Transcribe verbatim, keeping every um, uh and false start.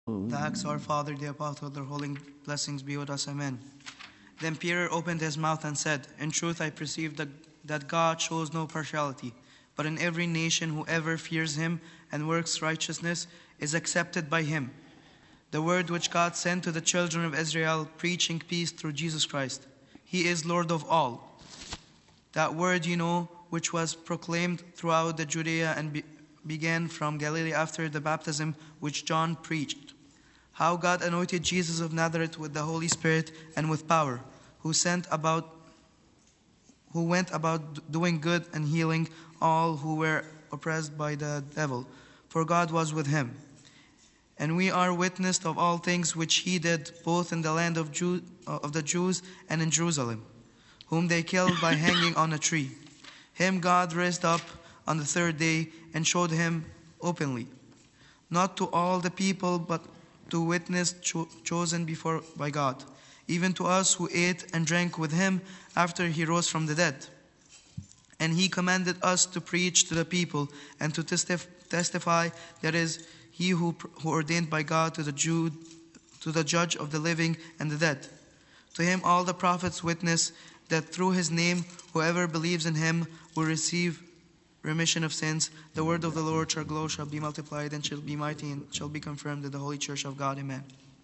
The Acts, our Father, the Apostle, their holy blessings be with us. Amen. Then Peter opened his mouth and said, In truth I perceive that, that God shows no partiality, but in every nation whoever fears him and works righteousness is accepted by him. The word which God sent to the children of Israel, preaching peace through Jesus Christ. He is Lord of all. That word you know, which was proclaimed throughout the Judea and be, began from Galilee after the baptism which John preached. How God anointed Jesus of Nazareth with the Holy Spirit and with power, who sent about, who went about doing good and healing all who were oppressed by the devil, for God was with him. And we are witness of all things which he did, both in the land of, Jew, of the Jews and in Jerusalem, whom they killed by hanging on a tree. Him God raised up on the third day and showed him openly, not to all the people, but to witness cho- chosen before by God, even to us who ate and drank with him after he rose from the dead. And he commanded us to preach to the people and to testif- testify that is he who, who ordained by God to the Jew, to the judge of the living and the dead. To him all the prophets witness that through his name whoever believes in him will receive remission of sins. The word of the Lord shall grow, shall be multiplied, and shall be mighty, and shall be confirmed in the holy church of God. Amen.